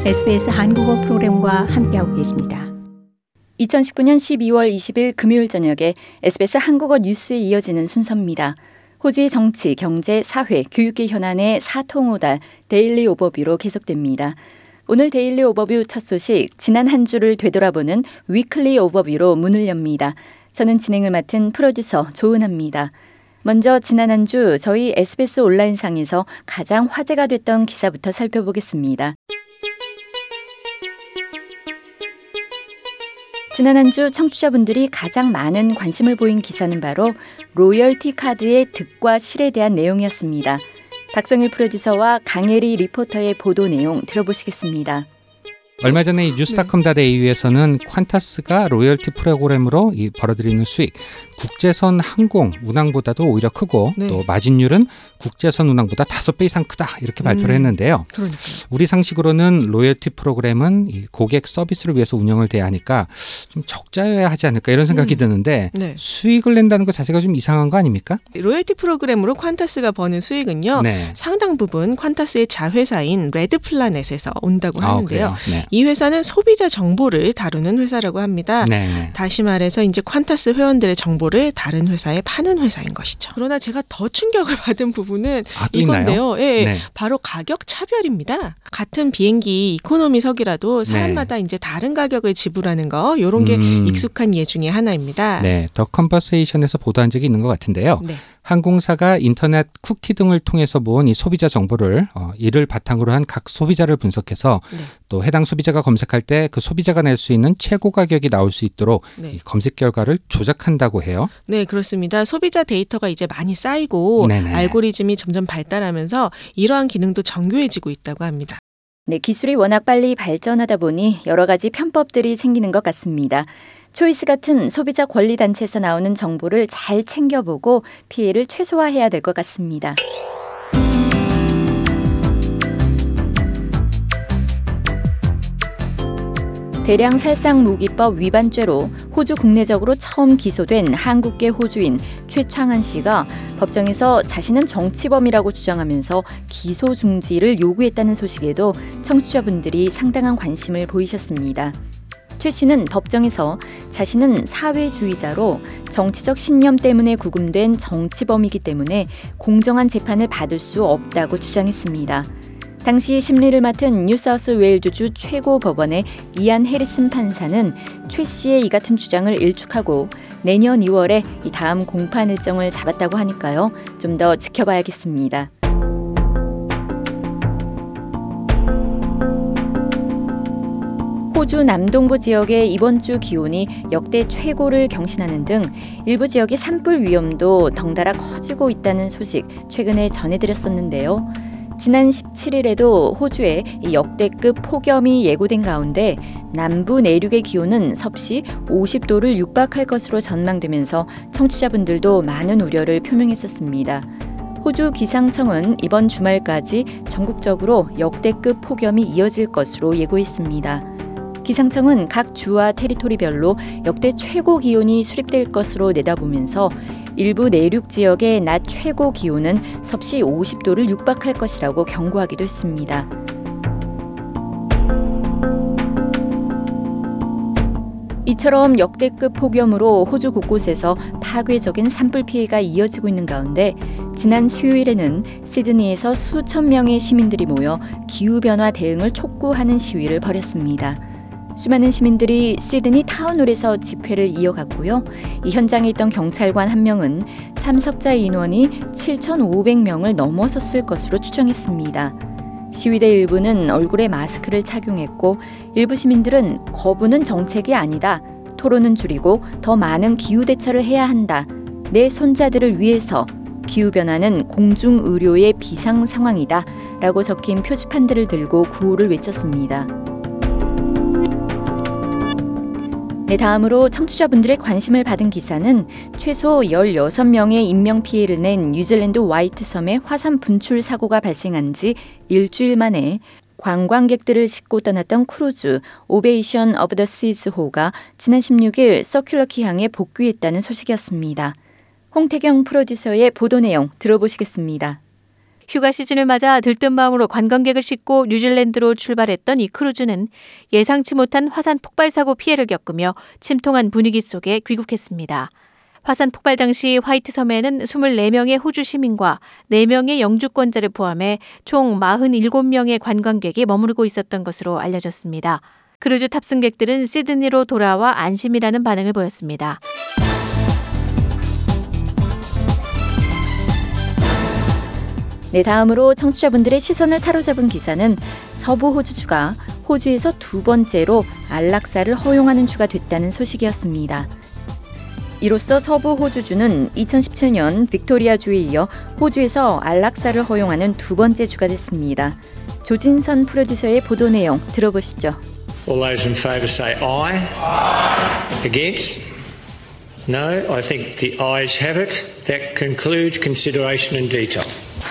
SBS 한국어 프로그램과 함께하고 계십니다. 2019년 12월 20일 금요일 저녁에 SBS 한국어 뉴스에 이어지는 순서입니다. 호주의 정치, 경제, 사회, 교육계 현안의 4통오달 데일리 오버뷰로 계속됩니다. 오늘 데일리 오버뷰 첫 소식, 지난 한 주를 되돌아보는 위클리 오버뷰로 문을 엽니다. 저는 진행을 맡은 프로듀서 조은하입니다. 먼저 지난 한 주 저희 SBS 온라인상에서 가장 화제가 됐던 기사부터 살펴보겠습니다. 지난 한 주 청취자분들이 가장 많은 관심을 보인 기사는 바로 로열티 카드의 득과 실에 대한 내용이었습니다. 박성일 프로듀서와 강혜리 리포터의 보도 내용 들어보시겠습니다. 얼마 전에 이 뉴스닷컴.AU에서는 퀀타스가 로열티 프로그램으로 벌어들이는 수익, 국제선 항공 운항보다도 오히려 크고 또 마진율은 국제선 운항보다 5배 이상 크다 이렇게 발표를 했는데요. 그러니까요. 우리 상식으로는 로열티 프로그램은 이 고객 서비스를 위해서 운영을 돼야 하니까 좀 적자여야 하지 않을까 이런 생각이 드는데 수익을 낸다는 것 자체가 좀 이상한 거 아닙니까? 로열티 프로그램으로 퀀타스가 버는 수익은요. 상당 부분 퀀타스의 자회사인 레드플라넷에서 온다고 하는데요. 이 회사는 소비자 정보를 다루는 회사라고 합니다. 다시 말해서 이제 퀀타스 회원들의 정보를 다른 회사에 파는 회사인 것이죠. 그러나 제가 더 충격을 받은 부분은 이건데요. 바로 가격 차별입니다. 같은 비행기 이코노미석이라도 사람마다 이제 다른 가격을 지불하는 거 이런 게 익숙한 예 중에 하나입니다. 더 컨버세이션에서 보도한 적이 있는 것 같은데요. 항공사가 인터넷 쿠키 등을 통해서 모은 이 소비자 정보를 이를 바탕으로 한 각 소비자를 분석해서 또 해당 소비자가 검색할 때 그 소비자가 낼 수 있는 최고 가격이 나올 수 있도록 이 검색 결과를 조작한다고 해요. 네, 그렇습니다. 소비자 데이터가 이제 많이 쌓이고 알고리즘이 점점 발달하면서 이러한 기능도 정교해지고 있다고 합니다. 네, 기술이 워낙 빨리 발전하다 보니 여러 가지 편법들이 생기는 것 같습니다. 초이스 같은 소비자 권리 단체에서 나오는 정보를 잘 챙겨보고 피해를 최소화해야 될 것 같습니다. 대량 살상 무기법 위반죄로 호주 국내적으로 처음 기소된 한국계 호주인 최창한 씨가 법정에서 자신은 정치범이라고 주장하면서 기소 중지를 요구했다는 소식에도 청취자분들이 상당한 관심을 보이셨습니다. 최 씨는 법정에서 자신은 사회주의자로 정치적 신념 때문에 구금된 정치범이기 때문에 공정한 재판을 받을 수 없다고 주장했습니다. 당시 심리를 맡은 뉴사우스웨일즈주 최고법원의 이안 해리슨 판사는 최 씨의 이 같은 주장을 일축하고 내년 2월에 이 다음 공판 일정을 잡았다고 하니까요. 좀 더 지켜봐야겠습니다. 호주 남동부 지역의 이번 주 기온이 역대 최고를 경신하는 등 일부 지역의 산불 위험도 덩달아 커지고 있다는 소식 최근에 전해드렸었는데요. 지난 17일에도 호주에 역대급 폭염이 예고된 가운데 남부 내륙의 기온은 섭씨 50도를 육박할 것으로 전망되면서 청취자분들도 많은 우려를 표명했었습니다. 호주 기상청은 이번 주말까지 전국적으로 역대급 폭염이 이어질 것으로 예고했습니다. 기상청은 각 주와 테리토리별로 역대 최고 기온이 수립될 것으로 내다보면서 일부 내륙 지역의 낮 최고 기온은 섭씨 50도를 육박할 것이라고 경고하기도 했습니다. 이처럼 역대급 폭염으로 호주 곳곳에서 파괴적인 산불 피해가 이어지고 있는 가운데 지난 수요일에는 시드니에서 수천 명의 시민들이 모여 기후변화 대응을 촉구하는 시위를 벌였습니다. 수많은 시민들이 시드니 타운홀에서 집회를 이어갔고요. 이 현장에 있던 경찰관 한 명은 참석자 인원이 7,500명을 넘어섰을 것으로 추정했습니다. 시위대 일부는 얼굴에 마스크를 착용했고 일부 시민들은 거부는 정책이 아니다. 토론은 줄이고 더 많은 기후 대처를 해야 한다. 내 손자들을 위해서 기후변화는 공중의료의 비상 상황이다. 라고 적힌 표지판들을 들고 구호를 외쳤습니다. 네, 다음으로 청취자분들의 관심을 받은 기사는 최소 16명의 인명피해를 낸 뉴질랜드 화이트섬의 화산 분출 사고가 발생한 지 일주일 만에 관광객들을 싣고 떠났던 크루즈 오베이션 오브 더 시즈호가 지난 16일 서큘러키 항에 복귀했다는 소식이었습니다. 홍태경 프로듀서의 보도 내용 들어보시겠습니다. 휴가 시즌을 맞아 들뜬 마음으로 관광객을 싣고 뉴질랜드로 출발했던 이 크루즈는 예상치 못한 화산 폭발 사고 피해를 겪으며 침통한 분위기 속에 귀국했습니다. 화산 폭발 당시 화이트 섬에는 24명의 호주 시민과 4명의 영주권자를 포함해 총 47명의 관광객이 머무르고 있었던 것으로 알려졌습니다. 크루즈 탑승객들은 시드니로 돌아와 안심이라는 반응을 보였습니다. 네, 다음으로 청취자분들의 시선을 사로잡은 기사는 서부 호주주가 호주에서 두 번째로 안락사를 허용하는 주가 됐다는 소식이었습니다. 이로써 서부 호주주는 2017년 빅토리아주에 이어 호주에서 안락사를 허용하는 두 번째 주가 됐습니다. 조진선 프로듀서의 보도 내용 들어보시죠. All those in favour say aye. Against? No, I think the ayes have it. That concludes consideration in detail.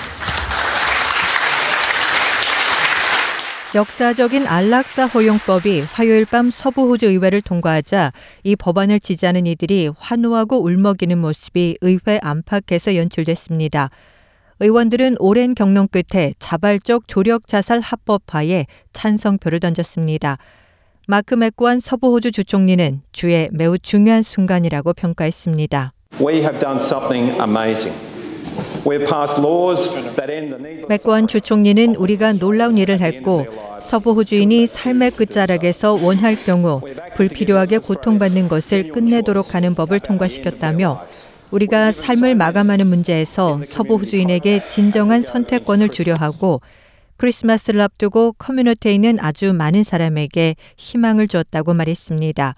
역사적인 안락사 허용법이 화요일 밤 서부 호주 의회를 통과하자 이 법안을 지지하는 이들이 환호하고 울먹이는 모습이 의회 안팎에서 연출됐습니다. 의원들은 오랜 경론 끝에 자발적 조력 자살 합법화에 찬성표를 던졌습니다. 마크 맥고한 서부 호주 주총리는 주의 매우 중요한 순간이라고 평가했습니다. We have done something amazing. We've passed laws that end the needless. 맥고한 주총리는 우리가 놀라운 일을 했고 서부 호주인이 삶의 끝자락에서 원할 경우 불필요하게 고통받는 것을 끝내도록 하는 법을 통과시켰다며 우리가 삶을 마감하는 문제에서 서부 호주인에게 진정한 선택권을 주려 하고 크리스마스를 앞두고 커뮤니티에 있는 아주 많은 사람에게 희망을 줬다고 말했습니다.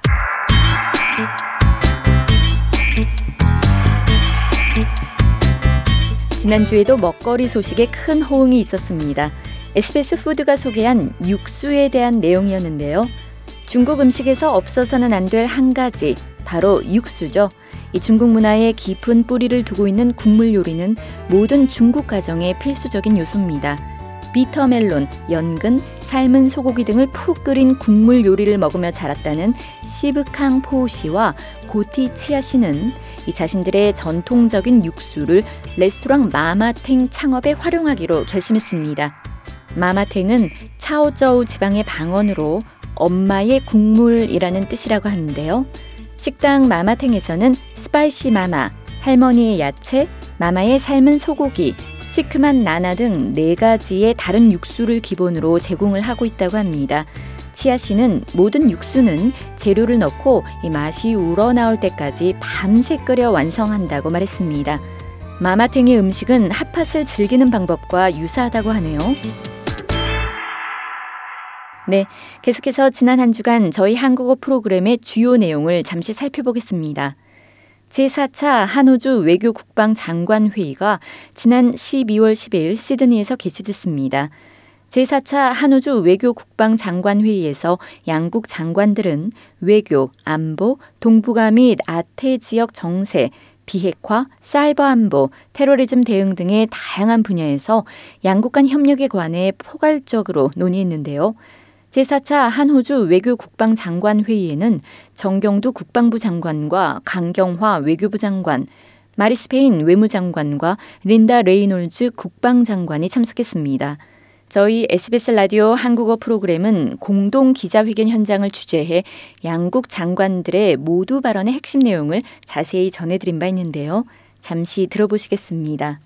지난주에도 먹거리 소식에 큰 호응이 있었습니다. SBS 푸드가 소개한 육수에 대한 내용이었는데요. 중국 음식에서 없어서는 안 될 한 가지, 바로 육수죠. 이 중국 문화에 깊은 뿌리를 두고 있는 국물 요리는 모든 중국 가정의 필수적인 요소입니다. 비터멜론, 연근, 삶은 소고기 등을 푹 끓인 국물 요리를 먹으며 자랐다는 시브캉 포우 씨와 고티 치아 씨는 이 자신들의 전통적인 육수를 레스토랑 마마탱 창업에 활용하기로 결심했습니다. 마마탱은 차오쩌우 지방의 방언으로 엄마의 국물이라는 뜻이라고 하는데요. 식당 마마탱에서는 스파이시 마마, 할머니의 야채, 마마의 삶은 소고기, 시큼한 나나 등 4가지의 다른 육수를 기본으로 제공을 하고 있다고 합니다. 치아 씨는 모든 육수는 재료를 넣고 이 맛이 우러나올 때까지 밤새 끓여 완성한다고 말했습니다. 마마탱의 음식은 핫팟을 즐기는 방법과 유사하다고 하네요. 네, 계속해서 지난 한 주간 저희 한국어 프로그램의 주요 내용을 잠시 살펴보겠습니다. 제4차 한호주 외교국방장관회의가 지난 12월 10일 시드니에서 개최됐습니다. 제4차 한호주 외교국방장관회의에서 양국 장관들은 외교, 안보, 동북아 및 아태 지역 정세, 비핵화, 사이버 안보, 테러리즘 대응 등의 다양한 분야에서 양국 간 협력에 관해 포괄적으로 논의했는데요. 제4차 한호주 외교국방장관회의에는 정경두 국방부 장관과 강경화 외교부 장관, 마리스페인 외무장관과 린다 레이놀즈 국방장관이 참석했습니다. 저희 SBS 라디오 한국어 프로그램은 공동 기자회견 현장을 취재해 양국 장관들의 모두 발언의 핵심 내용을 자세히 전해드린 바 있는데요. 잠시 들어보시겠습니다.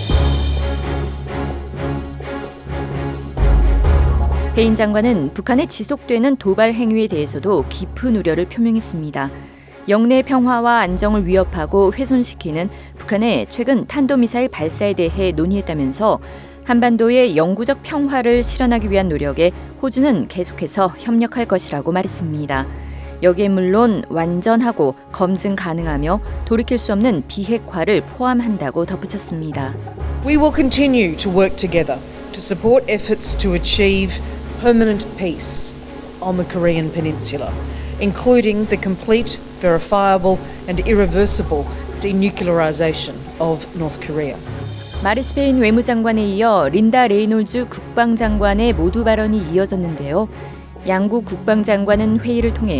베인 장관은 북한의 지속되는 도발 행위에 대해서도 깊은 우려를 표명했습니다. 영내 평화와 안정을 위협하고 훼손시키는 북한의 최근 탄도미사일 발사에 대해 논의했다면서 한반도의 영구적 평화를 실현하기 위한 노력에 호주는 계속해서 협력할 것이라고 말했습니다. 여기에 물론 완전하고 검증 가능하며 돌이킬 수 없는 비핵화를 포함한다고 덧붙였습니다. We will continue to work together to support efforts to achieve permanent peace on the Korean Peninsula, including the complete, verifiable and irreversible denuclearization of North Korea. 마리스페인 외무장관에 이어 린다 레이놀즈 국방장관의 모두 발언이 이어졌는데요. 양국 국방장관은 회의를 통해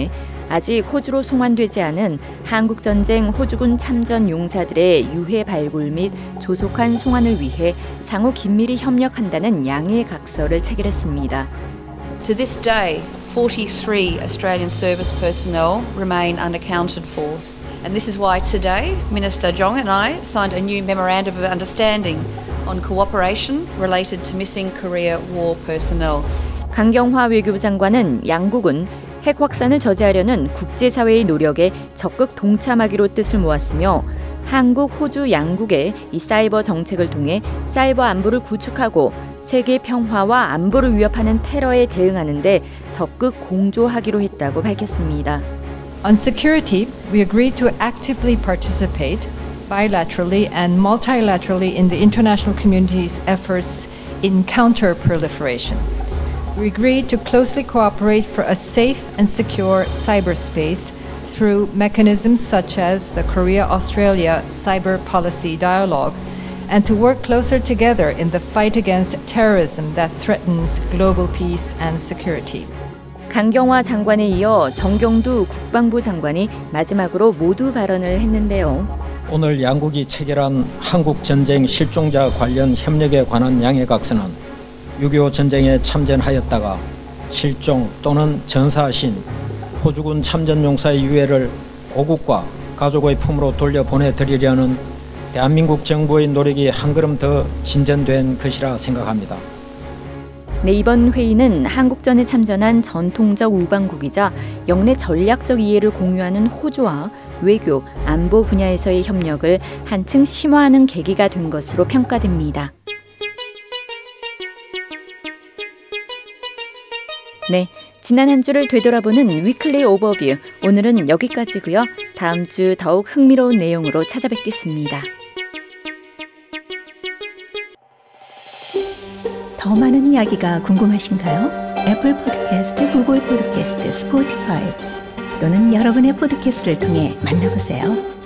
아직 호주로 송환되지 않은 한국전쟁 호주군 참전 용사들의 유해 발굴 및 조속한 송환을 위해 상호 긴밀히 협력한다는 양해 각서를 체결했습니다. To this day, 43 Australian service personnel remain unaccounted for. And this is why today, Minister Jong and I signed a new memorandum of understanding on cooperation related to missing Korea War personnel. 강경화 외교부 장관은 양국은 핵 확산을 저지하려는 국제사회의 노력에 적극 동참하기로 뜻을 모았으며 한국, 호주 양국의 이 사이버 정책을 통해 사이버 안보를 구축하고 세계 평화와 안보를 위협하는 테러에 대응하는 데 적극 공조하기로 했다고 밝혔습니다. On security, we agreed to actively participate bilaterally and multilaterally in the international community's efforts in counter-proliferation. We agreed to closely cooperate for a safe and secure cyberspace through mechanisms such as the Korea-Australia Cyber Policy Dialogue and to work closer together in the fight against terrorism that threatens global peace and security. 강경화 장관에 이어 정경두 국방부 장관이 마지막으로 모두 발언을 했는데요. 오늘 양국이 체결한 한국 전쟁 실종자 관련 협력에 관한 양해각서는 6.25 전쟁에 참전하였다가 실종 또는 전사하신 호주군 참전용사의 유해를 고국과 가족의 품으로 돌려보내드리려는 대한민국 정부의 노력이 한 걸음 더 진전된 것이라 생각합니다. 네, 이번 회의는 한국전에 참전한 전통적 우방국이자 영내 전략적 이해를 공유하는 호주와 외교, 안보 분야에서의 협력을 한층 심화하는 계기가 된 것으로 평가됩니다. 네, 지난 한 주를 되돌아보는 위클리 오버뷰. 오늘은 여기까지고요. 다음 주 더욱 흥미로운 내용으로 찾아뵙겠습니다. 더 많은 이야기가 궁금하신가요? 애플 팟캐스트, 구글 팟캐스트, 스포티파이 또는 여러분의 팟캐스트를 통해 만나보세요.